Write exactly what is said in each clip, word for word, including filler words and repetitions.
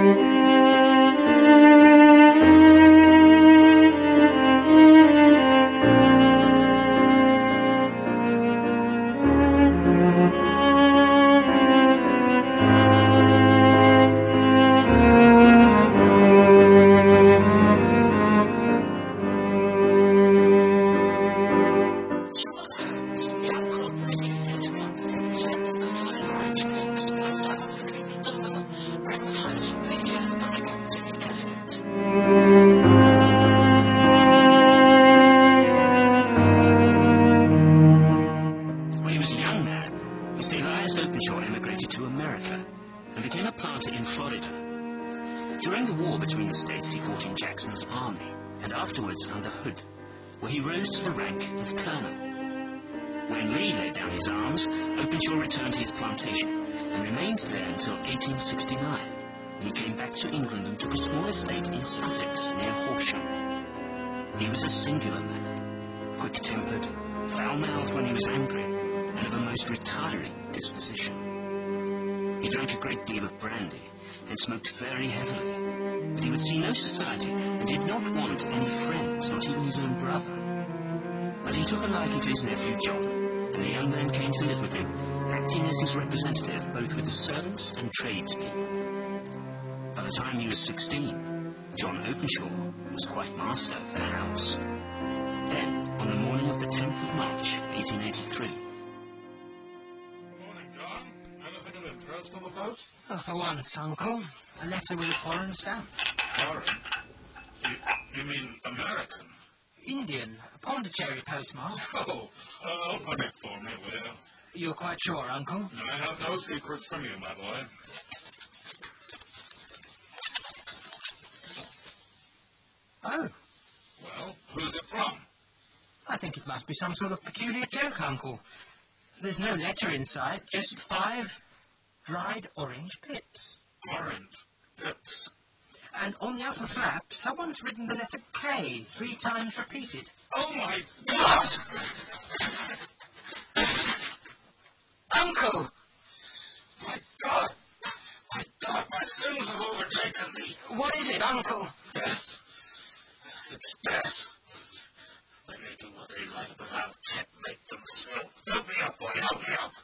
During the war between the states, he fought in Jackson's army, and afterwards under Hood, where he rose to the rank of colonel. When Lee laid down his arms, Openshaw returned to his plantation, and remained there until eighteen sixty-nine, when he came back to England and took a small estate in Sussex near Horsham. He was a singular man, quick-tempered, foul-mouthed when he was angry, and of a most retiring disposition. He drank a great deal of brandy, and smoked very heavily, but he would see no society and did not want any friends, not even his own brother. But he took a liking to his nephew John, and the young man came to live with him, acting as his representative both with the servants and tradespeople. By the time he was sixteen, John Openshaw was quite master of the house. Then, on the morning of the tenth of March, eighteen eighty-three, on the post? Oh, for once, Uncle. A letter with a foreign stamp. Foreign? You, you mean American? Indian. Pondicherry postmark. Oh, uh, open it for me, will you? You're quite sure, Uncle? I have no secrets from you, my boy. Oh. Well, who's it from? I think it must be some sort of peculiar joke, Uncle. There's no letter inside, just five dried orange pips. Orange pips? And on the upper flap, someone's written the letter K, three times repeated. Oh, my God! Uncle! My God! My God, my sins have overtaken me. What is it, Uncle? Death. It's death. They may do what they like, but I'll checkmate them still. Help me up, boy, help me up.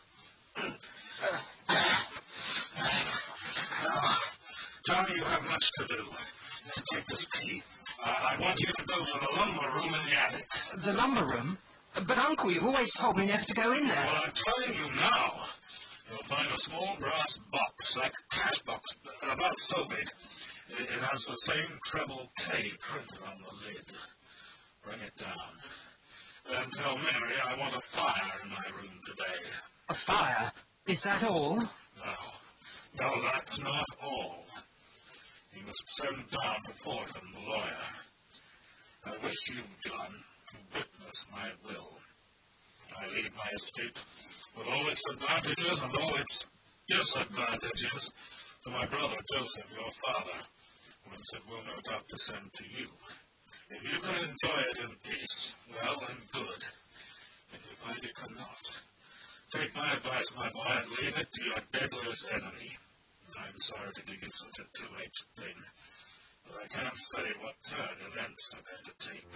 Now, Johnny, you have much to do. Take this key. Uh, I want you to go to the lumber room in the attic. The lumber room? But, Uncle, you've always told me never to go in there. Well, I'm telling you now. You'll find a small brass box, like a cash box, about so big. It, it has the same treble K printed on the lid. Bring it down. And tell Mary I want a fire in my room today. A fire? Is that all? No. No, that's not all. You must send down to Fortin, the lawyer. I wish you, John, to witness my will. I leave my estate with all its advantages and all its disadvantages to my brother Joseph, your father, whence it will no doubt descend to you. If you can enjoy it in peace, well and good. If you find you cannot, take my advice, my boy, and leave it to your deadliest enemy. I'm sorry to give you such a two-edged thing, but I can't say what turn events are going to take.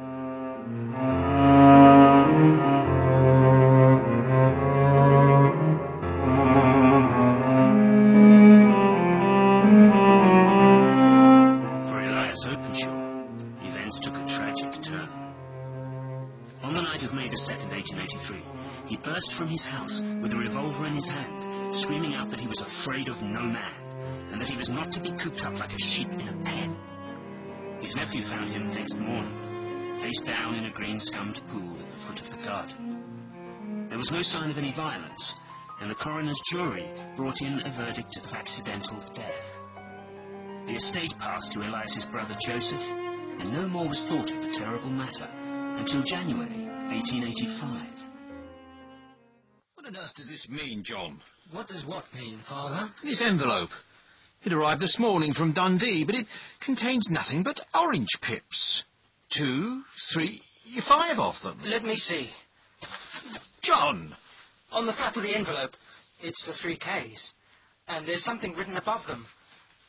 For Elias Openshaw, events took a tragic turn. On the night of May the second, eighteen eighty-three, he burst from his house with a revolver in his hand, screaming out that he was afraid of no man, and that he was not to be cooped up like a sheep in a pen. His nephew found him next morning, face down in a green-scummed pool at the foot of the garden. There was no sign of any violence, and the coroner's jury brought in a verdict of accidental death. The estate passed to Elias's brother Joseph, and no more was thought of the terrible matter until January eighteen eighty-five. What on earth does this mean, John? What does what mean, Father? This envelope. It arrived this morning from Dundee, but it contains nothing but orange pips. Two, three, five of them. Let me see. John! On the flap of the envelope, it's the three Ks. And there's something written above them.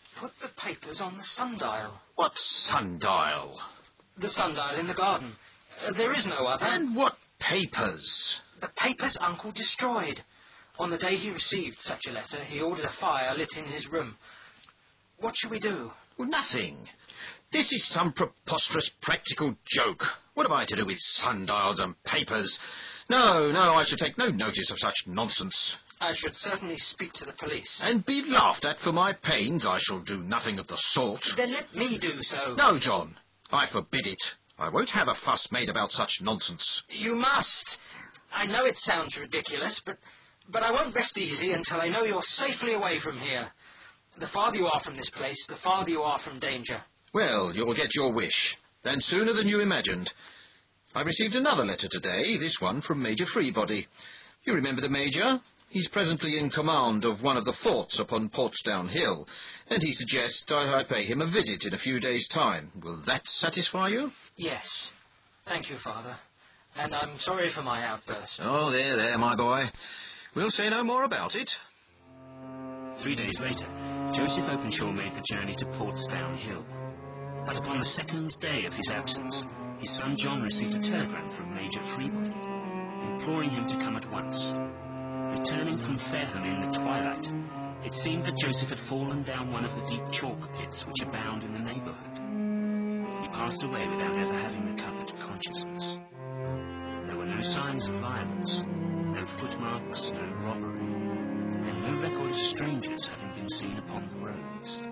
put the papers on the sundial. What sundial? The sundial in the garden. Uh, there is no other. And what papers? The papers Uncle destroyed. On the day he received such a letter, he ordered a fire lit in his room. What shall we do? Well, nothing. This is some preposterous practical joke. What am I to do with sundials and papers? No, no, I should take no notice of such nonsense. I should certainly speak to the police. And be laughed at for my pains. I shall do nothing of the sort. Then let me do so. No, John, I forbid it. I won't have a fuss made about such nonsense. You must. I know it sounds ridiculous, but, but I won't rest easy until I know you're safely away from here. The farther you are from this place, the farther you are from danger. Well, you'll get your wish, and sooner than you imagined. I received another letter today, this one from Major Freebody. You remember the Major? He's presently in command of one of the forts upon Portsdown Hill, and he suggests I, I pay him a visit in a few days' time. Will that satisfy you? Yes. Thank you, Father. And I'm sorry for my outburst. Oh, there, there, my boy. We'll say no more about it. Three days later, Joseph Openshaw made the journey to Portsdown Hill. But upon the second day of his absence, his son John received a telegram from Major Freebody, imploring him to come at once. Returning from Fareham in the twilight, it seemed that Joseph had fallen down one of the deep chalk pits which abound in the neighbourhood. He passed away without ever having recovered consciousness. There were no signs of violence, no footmarks, no robbery, and no record of strangers having been seen upon the roads.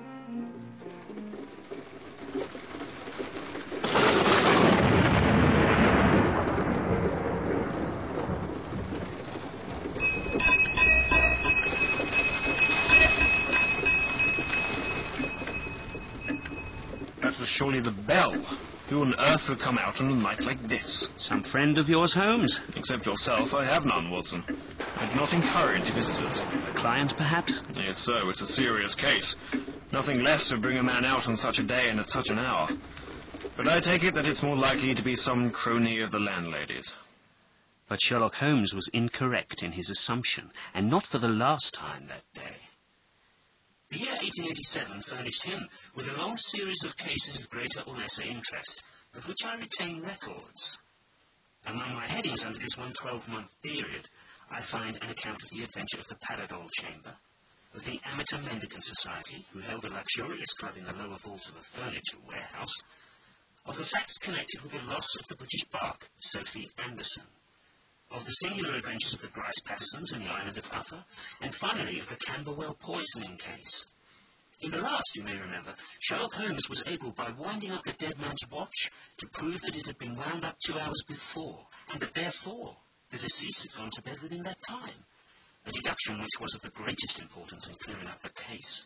That was surely the bell. Who on earth would come out on a night like this? Some friend of yours, Holmes? Except yourself, I have none, Watson. I do not encourage visitors. A client, perhaps? Yes, so it's a serious case. Nothing less would bring a man out on such a day and at such an hour. But I take it that it's more likely to be some crony of the landlady's. But Sherlock Holmes was incorrect in his assumption, and not for the last time that day. The year eighteen eighty-seven furnished him with a long series of cases of greater or lesser interest, of which I retain records. Among my headings under this one twelve-month period, I find an account of the adventure of the Paradol Chamber, of the Amateur Mendicant Society, who held a luxurious club in the lower vault of a furniture warehouse, of the facts connected with the loss of the British bark, Sophie Anderson, of the singular adventures of the Grice Pattersons in the island of Uffa, and finally of the Camberwell poisoning case. In the last, you may remember, Sherlock Holmes was able, by winding up the dead man's watch, to prove that it had been wound up two hours before, and that therefore the deceased had gone to bed within that time, a deduction which was of the greatest importance in clearing up the case.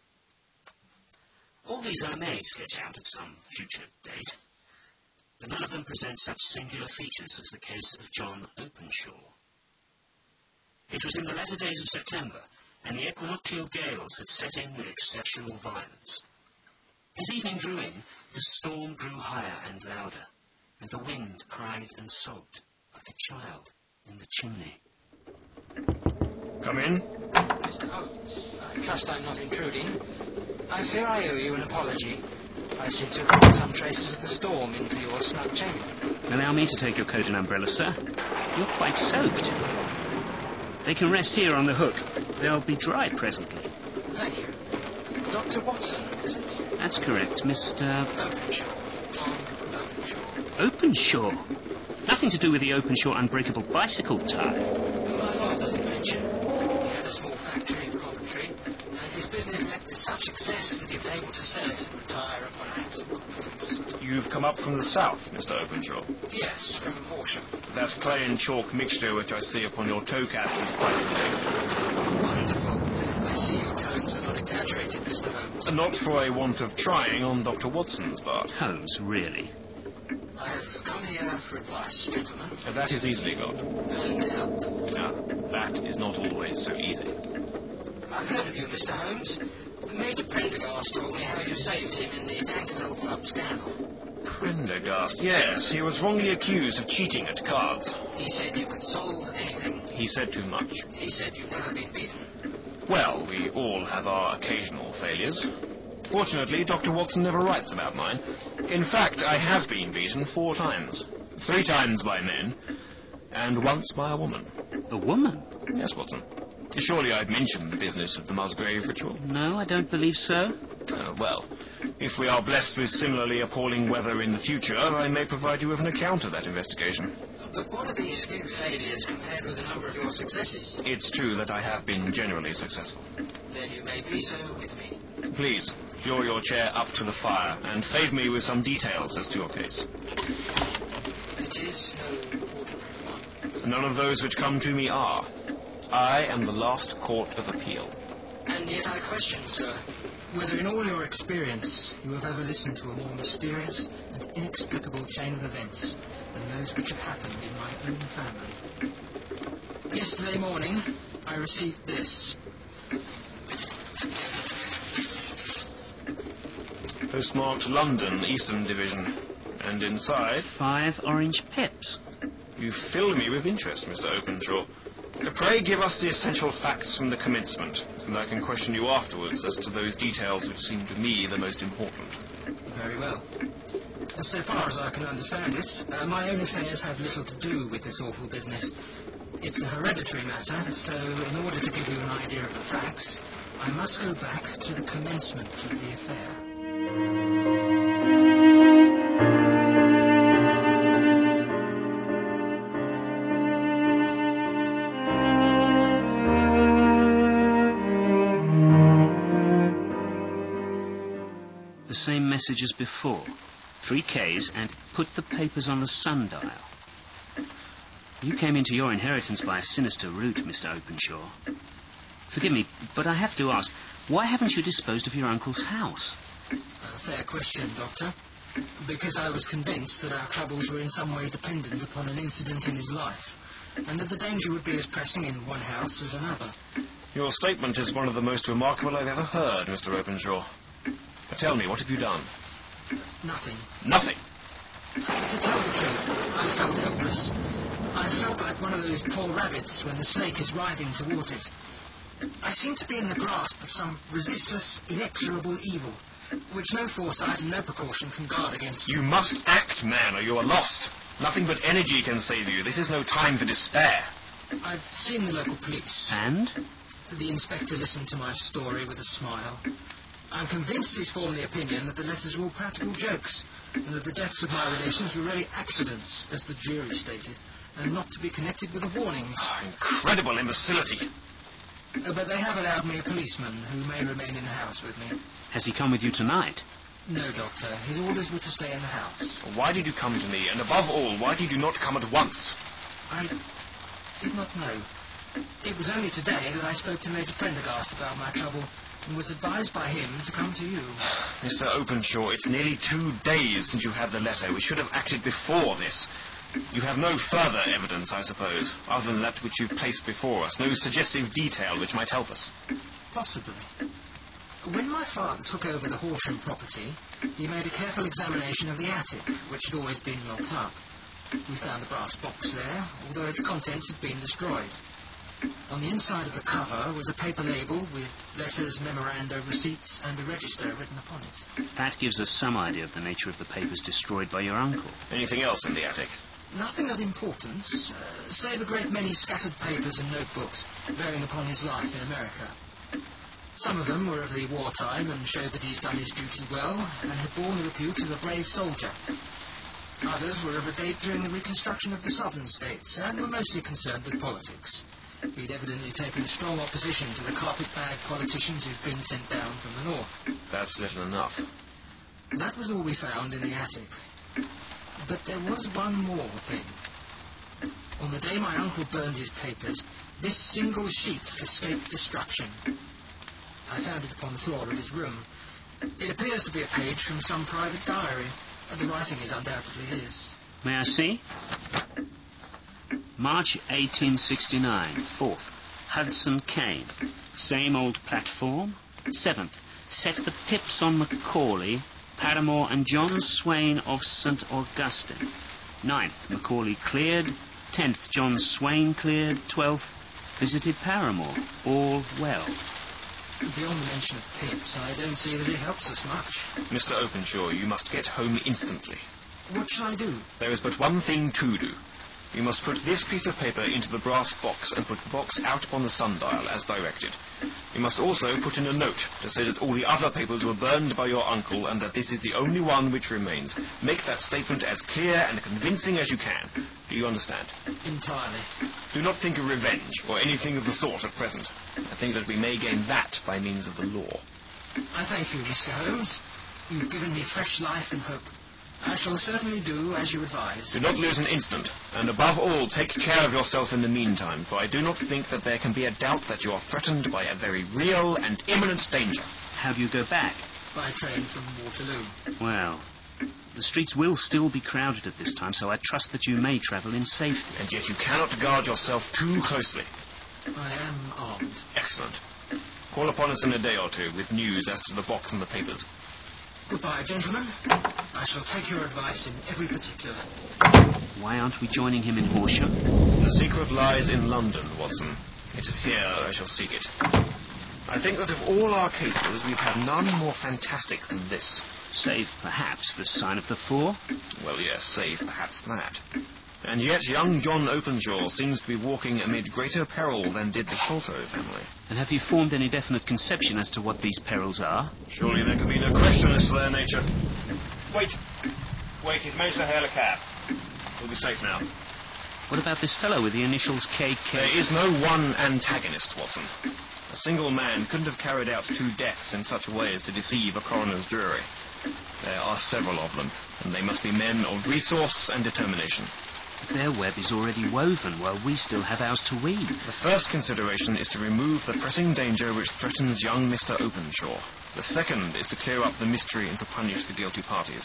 All these I may sketch out at some future date, but none of them present such singular features as the case of John Openshaw. It was in the latter days of September, and the equinoctial gales had set in with exceptional violence. As evening drew in, the storm grew higher and louder, and the wind cried and sobbed like a child in the chimney. Come in. Mister Holmes, I trust I'm not intruding. I fear I owe you an apology. I seem to have brought some traces of the storm into your snug chamber. Allow me to take your coat and umbrella, sir. You're quite soaked. They can rest here on the hook. They'll be dry presently. Thank you. Doctor Watson, is it? That's correct, Mister Openshaw. John Openshaw. Openshaw? Nothing to do with the Openshaw unbreakable bicycle tie. My father's invention. He had a small factory in Coventry, and his business met with such success that he was able to sell it and retire upon acts of confidence. You've come up from the south, Mister Openshaw. Yes, from Horsham. That clay and chalk mixture which I see upon your toe caps is quite distinctive. Wonderful. I see your tones are not exaggerated, Mister Holmes. Not for a want of trying on Doctor Watson's part. Holmes, really? I have come here for advice, gentlemen. That is easily got. And help. Ah, that is not always so easy. I've heard of you, Mister Holmes. Major Prendergast told me how you saved him in the Tankerville Club scandal. Prendergast, yes. He was wrongly accused of cheating at cards. He said you could solve anything. He said too much. He said you've never been beaten. Well, we all have our occasional failures. Fortunately, Doctor Watson never writes about mine. In fact, I have been beaten four times. Three times by men, and once by a woman. A woman? Yes, Watson. Surely I've mentioned the business of the Musgrave ritual. No, I don't believe so. Uh, well, if we are blessed with similarly appalling weather in the future, I may provide you with an account of that investigation. But what are these few failures compared with the number of your successes? It's true that I have been generally successful. Then you may be so with me. Please, draw your chair up to the fire and favour me with some details as to your case. It is no ordinary one. None of those which come to me are. I am the last court of appeal. And yet I question, sir, whether in all your experience you have ever listened to a more mysterious and inexplicable chain of events than those which have happened in my own family. Yesterday morning, I received this. Postmarked London, Eastern Division. And inside... Five orange pips. You fill me with interest, Mister Openshaw. Pray give us the essential facts from the commencement, and I can question you afterwards as to those details which seem to me the most important. Very well. So far as I can understand it, uh, my own affairs have little to do with this awful business. It's a hereditary matter, so in order to give you an idea of the facts, I must go back to the commencement of the affair. The same message as before. Three Ks and put the papers on the sundial. You came into your inheritance by a sinister route, Mister Openshaw. Forgive me, but I have to ask, why haven't you disposed of your uncle's house? A fair question, Doctor. Because I was convinced that our troubles were in some way dependent upon an incident in his life, and that the danger would be as pressing in one house as another. Your statement is one of the most remarkable I've ever heard, Mister Openshaw. Tell me, what have you done? Nothing. Nothing? Uh, to tell the truth, I felt helpless. I felt like one of those poor rabbits when the snake is writhing towards it. I seemed to be in the grasp of some resistless, inexorable evil, which no foresight and no precaution can guard against. You must act, man, or you are lost. Nothing but energy can save you. This is no time for despair. I've seen the local police. And? The inspector listened to my story with a smile. I'm convinced he's formed the opinion that the letters were all practical jokes, and that the deaths of my relations were really accidents, as the jury stated, and not to be connected with the warnings. Oh, incredible imbecility. Uh, but they have allowed me a policeman who may remain in the house with me. Has he come with you tonight? No, Doctor. His orders were to stay in the house. Why did you come to me? And above all, why did you not come at once? I did not know. It was only today that I spoke to Major Prendergast about my trouble, and was advised by him to come to you. Mister Openshaw, it's nearly two days since you had the letter. We should have acted before this. You have no further evidence, I suppose, other than that which you've placed before us. No suggestive detail which might help us. Possibly. When my father took over the Horsham property, he made a careful examination of the attic, which had always been your club. We found the brass box there, although its contents had been destroyed. On the inside of the cover was a paper label with letters, memoranda, receipts, and a register written upon it. That gives us some idea of the nature of the papers destroyed by your uncle. Anything else in the attic? Nothing of importance, uh, save a great many scattered papers and notebooks bearing upon his life in America. Some of them were of the wartime and showed that he's done his duty well and had borne the repute of a brave soldier. Others were of a date during the reconstruction of the southern states and were mostly concerned with politics. He'd evidently taken strong opposition to the carpetbag politicians who'd been sent down from the north. That's little enough. That was all we found in the attic. But there was one more thing. On the day my uncle burned his papers, this single sheet escaped destruction. I found it upon the floor of his room. It appears to be a page from some private diary. The writing is undoubtedly his. May I see? March eighteen sixty-nine, fourth. Hudson Kane. Same old platform. seventh. Set the pips on Macaulay, Paramore and John Swain of Saint Augustine. ninth. Macaulay cleared. tenth. John Swain cleared. twelfth. Visited Paramore. All well. Beyond the mention of pips, I don't see that it helps us much. Mister Openshaw, you must get home instantly. What shall I do? There is but one thing to do. You must put this piece of paper into the brass box and put the box out upon the sundial as directed. You must also put in a note to say that all the other papers were burned by your uncle and that this is the only one which remains. Make that statement as clear and convincing as you can. Do you understand? Entirely. Do not think of revenge or anything of the sort at present. I think that we may gain that by means of the law. I thank you, Mister Holmes. You've given me fresh life and hope. I shall certainly do as you advise. Do not lose an instant, and above all, take care of yourself in the meantime, for I do not think that there can be a doubt that you are threatened by a very real and imminent danger. How do you go back? By train from Waterloo. Well, the streets will still be crowded at this time, so I trust that you may travel in safety. And yet you cannot guard yourself too closely. I am armed. Excellent. Call upon us in a day or two with news as to the box and the papers. Goodbye, gentlemen. I shall take your advice in every particular. Why aren't we joining him in Horsham? The secret lies in London, Watson. It is here I shall seek it. I think that of all our cases, we've had none more fantastic than this. Save, perhaps, the sign of the four? Well, yes, save perhaps that. And yet young John Openshaw seems to be walking amid greater peril than did the Sholto family. And have you formed any definite conception as to what these perils are? Surely there can be no question as to their nature. Wait. Wait, he's managed to hail a cab. We'll be safe now. What about this fellow with the initials K K? There is no one antagonist, Watson. A single man couldn't have carried out two deaths in such a way as to deceive a coroner's jury. There are several of them, and they must be men of resource and determination. Their web is already woven, while we still have ours to weave. The first consideration is to remove the pressing danger which threatens young Mister Openshaw. The second is to clear up the mystery and to punish the guilty parties.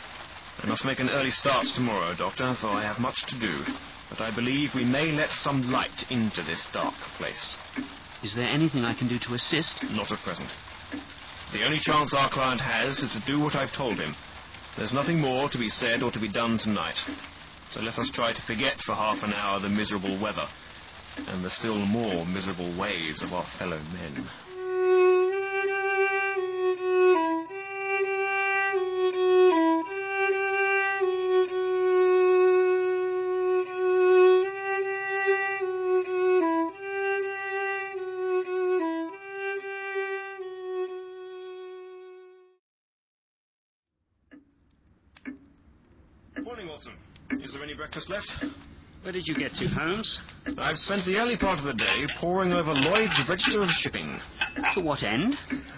I must make an early start tomorrow, Doctor, for I have much to do. But I believe we may let some light into this dark place. Is there anything I can do to assist? Not at present. The only chance our client has is to do what I've told him. There's nothing more to be said or to be done tonight. So let us try to forget for half an hour the miserable weather and the still more miserable ways of our fellow men. Morning, Watson. Is there any breakfast left? Where did you get to, Holmes? I've spent the early part of the day poring over Lloyd's Register of Shipping. To what end?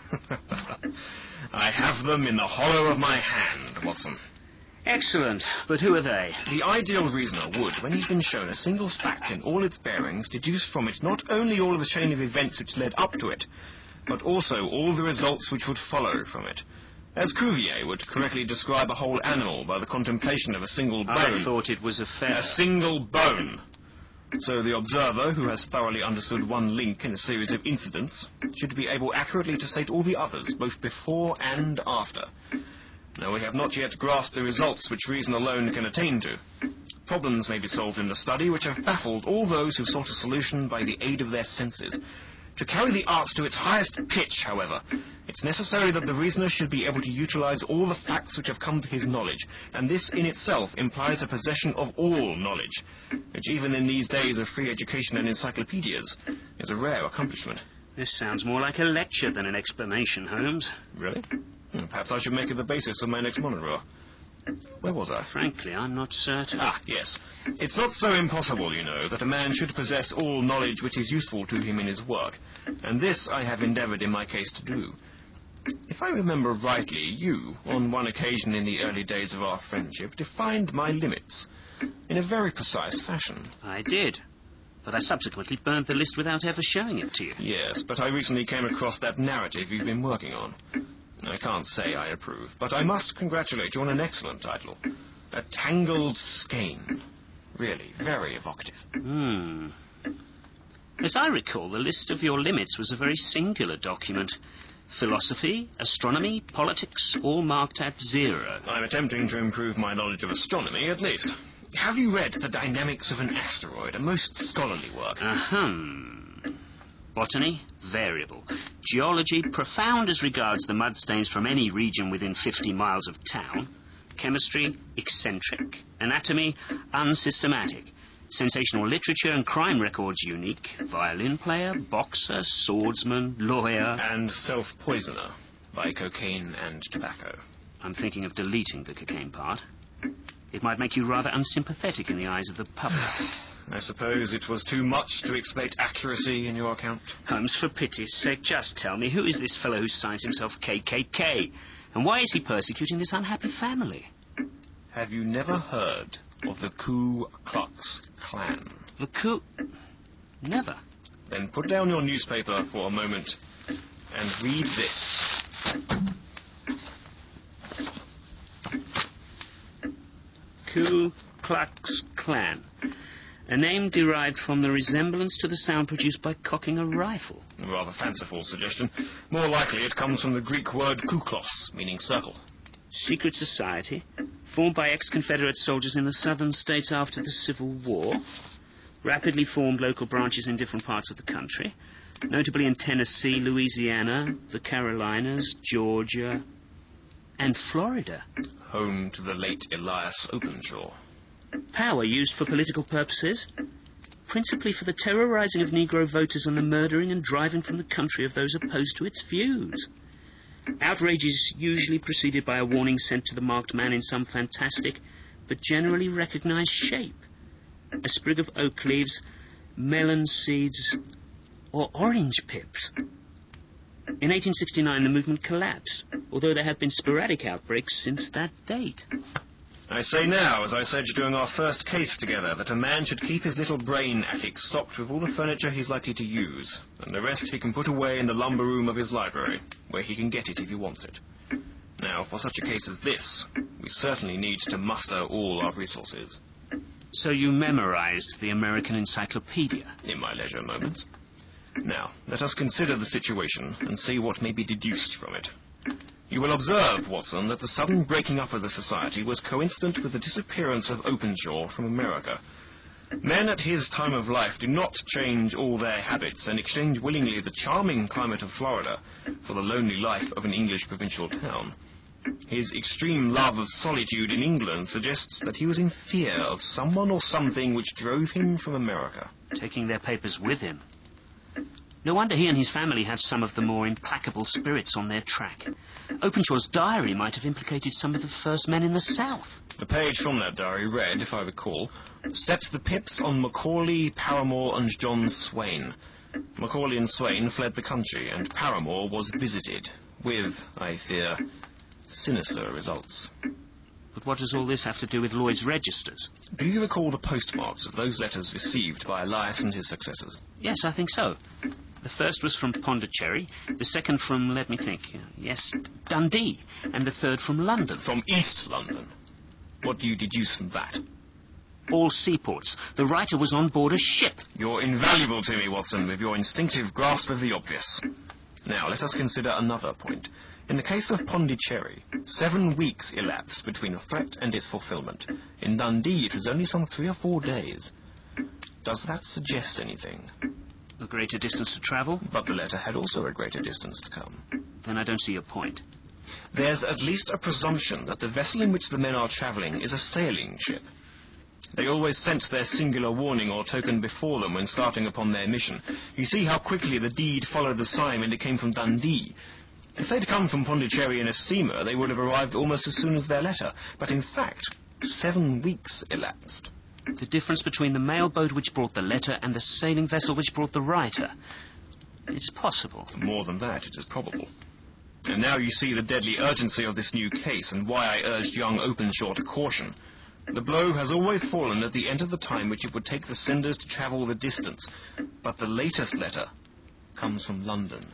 I have them in the hollow of my hand, Watson. Excellent. But who are they? The ideal reasoner would, when he's been shown a single fact in all its bearings, deduce from it not only all of the chain of events which led up to it, but also all the results which would follow from it. As Cuvier would correctly describe a whole animal by the contemplation of a single bone. I thought it was a feather. A single bone. So the observer, who has thoroughly understood one link in a series of incidents, should be able accurately to state all the others, both before and after. Now, we have not yet grasped the results which reason alone can attain to. Problems may be solved in the study which have baffled all those who sought a solution by the aid of their senses. To carry the arts to its highest pitch, however, it's necessary that the reasoner should be able to utilize all the facts which have come to his knowledge, and this in itself implies a possession of all knowledge, which even in these days of free education and encyclopedias is a rare accomplishment. This sounds more like a lecture than an explanation, Holmes. Really? Hmm, perhaps I should make it the basis of my next monologue. Where was I? Frankly, I'm not certain. Ah, yes. It's not so impossible, you know, that a man should possess all knowledge which is useful to him in his work, and this I have endeavoured in my case to do. If I remember rightly, you, on one occasion in the early days of our friendship, defined my limits in a very precise fashion. I did, but I subsequently burned the list without ever showing it to you. Yes, but I recently came across that narrative you've been working on. I can't say I approve, but I must congratulate you on an excellent title. A Tangled Skein. Really, very evocative. Hmm. As I recall, the list of your limits was a very singular document. Philosophy, astronomy, politics, all marked at zero. I'm attempting to improve my knowledge of astronomy, at least. Have you read The Dynamics of an Asteroid, a most scholarly work? Ahem. Botany, variable. Geology, profound as regards the mud stains from any region within fifty miles of town. Chemistry, eccentric. Anatomy, unsystematic. Sensational literature and crime records unique. Violin player, boxer, swordsman, lawyer. And self-poisoner by cocaine and tobacco. I'm thinking of deleting the cocaine part. It might make you rather unsympathetic in the eyes of the public. I suppose it was too much to expect accuracy in your account. Holmes, for pity's sake, just tell me, who is this fellow who signs himself K K K? And why is he persecuting this unhappy family? Have you never heard of the Ku Klux Klan? The Ku... Never. Then put down your newspaper for a moment and read this. Ku Klux Klan. A name derived from the resemblance to the sound produced by cocking a rifle. A rather fanciful suggestion. More likely it comes from the Greek word kuklos, meaning circle. Secret society, formed by ex-Confederate soldiers in the southern states after the Civil War. Rapidly formed local branches in different parts of the country, notably in Tennessee, Louisiana, the Carolinas, Georgia, and Florida. Home to the late Elias Openshaw. Power used for political purposes, principally for the terrorizing of Negro voters and the murdering and driving from the country of those opposed to its views. Outrages usually preceded by a warning sent to the marked man in some fantastic but generally recognized shape. A sprig of oak leaves, melon seeds, or orange pips. In eighteen sixty-nine, the movement collapsed, although there have been sporadic outbreaks since that date. I say now, as I said during our first case together, that a man should keep his little brain attic stocked with all the furniture he's likely to use, and the rest he can put away in the lumber room of his library, where he can get it if he wants it. Now, for such a case as this, we certainly need to muster all our resources. So you memorized the American Encyclopedia? In my leisure moments. Now, let us consider the situation and see what may be deduced from it. You will observe, Watson, that the sudden breaking up of the society was coincident with the disappearance of Openshaw from America. Men at his time of life do not change all their habits and exchange willingly the charming climate of Florida for the lonely life of an English provincial town. His extreme love of solitude in England suggests that he was in fear of someone or something which drove him from America. Taking their papers with him. No wonder he and his family have some of the more implacable spirits on their track. Openshaw's diary might have implicated some of the first men in the South. The page from that diary read, if I recall, set the pips on Macaulay, Paramore and John Swain. Macaulay and Swain fled the country, and Paramore was visited, with, I fear, sinister results. But what does all this have to do with Lloyd's registers? Do you recall the postmarks of those letters received by Elias and his successors? Yes, I think so. The first was from Pondicherry, the second from, let me think, yes, Dundee, and the third from London. From East London? What do you deduce from that? All seaports. The writer was on board a ship. You're invaluable to me, Watson, with your instinctive grasp of the obvious. Now, let us consider another point. In the case of Pondicherry, seven weeks elapsed between the threat and its fulfillment. In Dundee, it was only some three or four days. Does that suggest anything? A greater distance to travel? But the letter had also a greater distance to come. Then I don't see your point. There's at least a presumption that the vessel in which the men are travelling is a sailing ship. They always sent their singular warning or token before them when starting upon their mission. You see how quickly the deed followed the sign when it came from Dundee. If they'd come from Pondicherry in a steamer, they would have arrived almost as soon as their letter. But in fact, seven weeks elapsed. The difference between the mail boat which brought the letter and the sailing vessel which brought the writer. It's possible. More than that, it is probable. And now you see the deadly urgency of this new case and why I urged young Openshaw to caution. The blow has always fallen at the end of the time which it would take the senders to travel the distance. But the latest letter comes from London.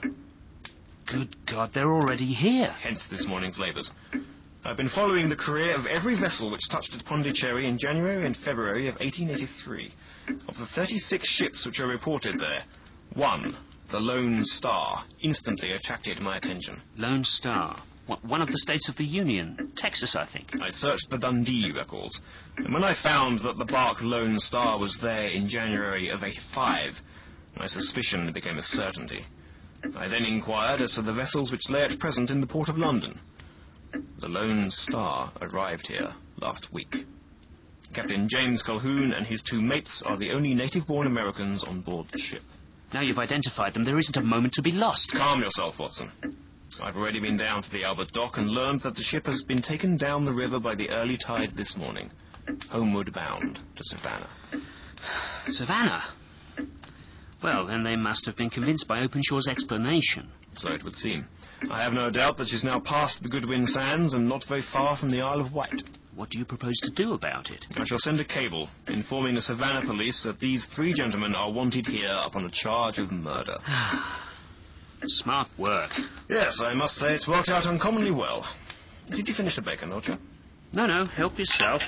Good God, they're already here. Hence this morning's labours. I've been following the career of every vessel which touched at Pondicherry in January and February of eighteen eighty-three. Of the thirty-six ships which are reported there, one, the Lone Star, instantly attracted my attention. Lone Star? What, one of the states of the Union. Texas, I think. I searched the Dundee records, and when I found that the bark Lone Star was there in January of eighty-five, my suspicion became a certainty. I then inquired as to the vessels which lay at present in the port of London. The Lone Star arrived here last week. Captain James Colquhoun and his two mates are the only native-born Americans on board the ship. Now you've identified them, there isn't a moment to be lost. Calm yourself, Watson. I've already been down to the Albert Dock and learned that the ship has been taken down the river by the early tide this morning, homeward bound to Savannah. Savannah? Well, then they must have been convinced by Openshaw's explanation. So it would seem. I have no doubt that she's now past the Goodwin Sands and not very far from the Isle of Wight. What do you propose to do about it? I shall send a cable informing the Savannah police that these three gentlemen are wanted here upon a charge of murder. Smart work. Yes, I must say it's worked out uncommonly well. Did you finish the bacon, Roger? No, no, help yourself.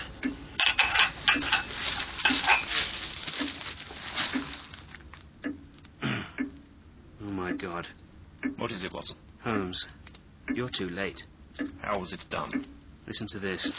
Oh, my God. What is it, Watson? Holmes, you're too late. How was it done? Listen to this.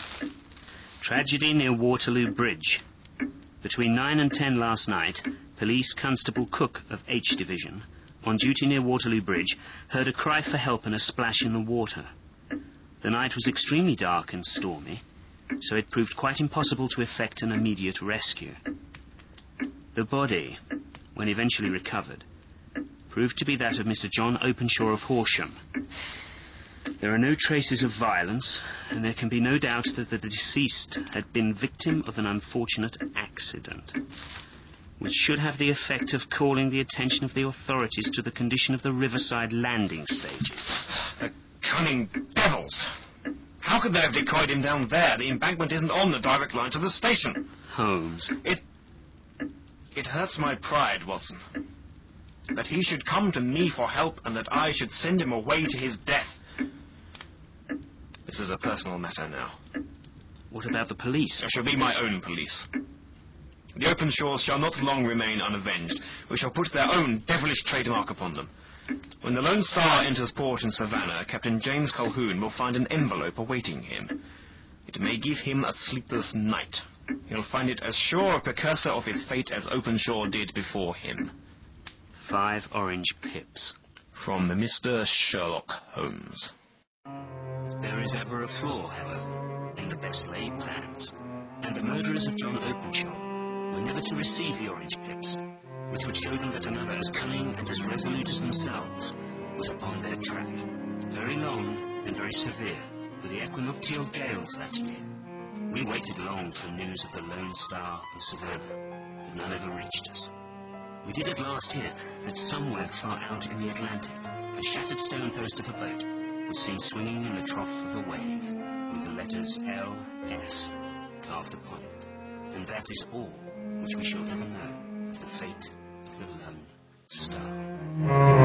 Tragedy near Waterloo Bridge. Between nine and ten last night, Police Constable Cook of H Division, on duty near Waterloo Bridge, heard a cry for help and a splash in the water. The night was extremely dark and stormy, so it proved quite impossible to effect an immediate rescue. The body, when eventually recovered, proved to be that of Mister John Openshaw of Horsham. There are no traces of violence, and there can be no doubt that the deceased had been victim of an unfortunate accident, which should have the effect of calling the attention of the authorities to the condition of the riverside landing stages. The cunning devils! How could they have decoyed him down there? The embankment isn't on the direct line to the station. Holmes. It... It hurts my pride, Watson. That he should come to me for help and that I should send him away to his death. This is a personal matter now. What about the police? There shall be my own police. The Openshaws shall not long remain unavenged. We shall put their own devilish trademark upon them. When the Lone Star enters port in Savannah, Captain James Colquhoun will find an envelope awaiting him. It may give him a sleepless night. He'll find it as sure a precursor of his fate as Openshaw did before him. Five orange pips. From Mister Sherlock Holmes. There is ever a flaw, however, in the best laid plans, and the murderers of John Openshaw were never to receive the orange pips, which would show them that another as cunning and as resolute as themselves was upon their track. Very long and very severe were the equinoctial gales that year. We waited long for news of the Lone Star and Savannah, but none ever reached us. We did at last hear that somewhere far out in the Atlantic, a shattered stone post of a boat was seen swinging in the trough of a wave, with the letters L S carved upon it. And that is all which we shall ever know of the fate of the Lone Star.